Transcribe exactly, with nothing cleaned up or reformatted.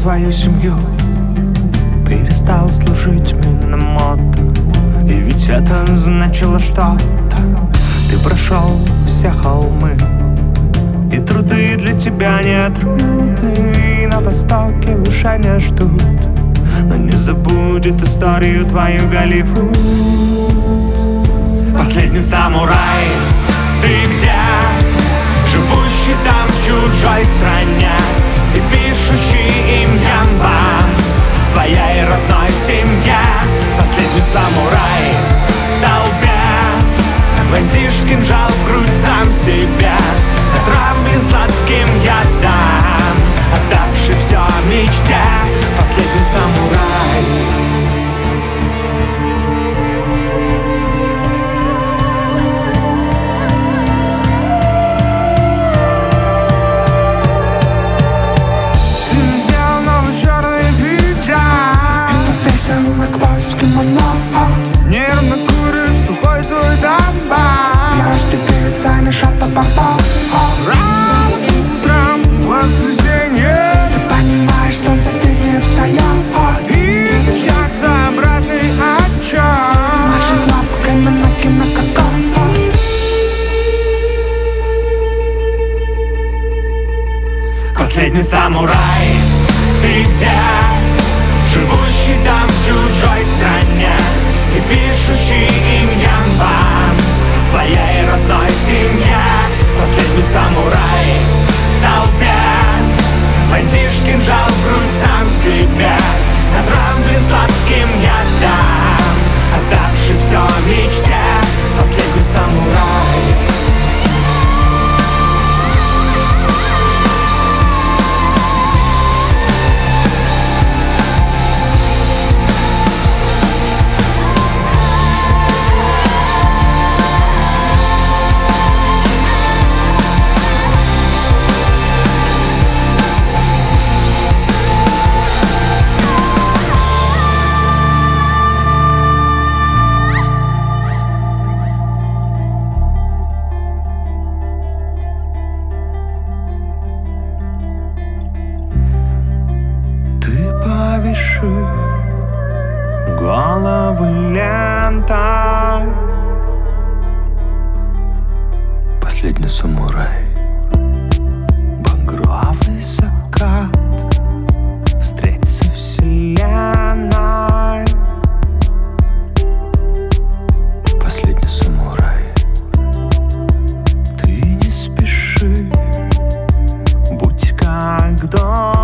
свою семью, перестал служить миномотом. И ведь это значило что-то. Ты прошел все холмы, и труды для тебя не трудны. И на востоке уже не ждут, но не забудет историю твою Голливуд. Последний самурай, ты где? Живущий там в чужой стране и пишущий им янбан своей родной семье. Последний самурай в толпе, вонзишь кинжал в грудь сам себе. Отравлен сладким ядом, отдавший все мечте. Последний самурай. На гвоздь кимоно, нервно куришь сухой свой табак. Пьешь теперь цами шата баба. Рано утром в воскресенье Ты понимаешь, солнце здесь не встает, и мчатся обратный отчет. машет лапками на кинококон. Последний самурай, ты где? Живущий там в чужой стране и пишущий им янбан своей родной семье. Последний самурай в толпе, вонзишь кинжал в грудь сам себе. Отравлен сладким ядом, отдавший все мечте. Последний самурай. Повеши головы лентой. Последний самурай. Багровый закат встретится вселенной. Последний самурай. Ты не спеши, будь как дом.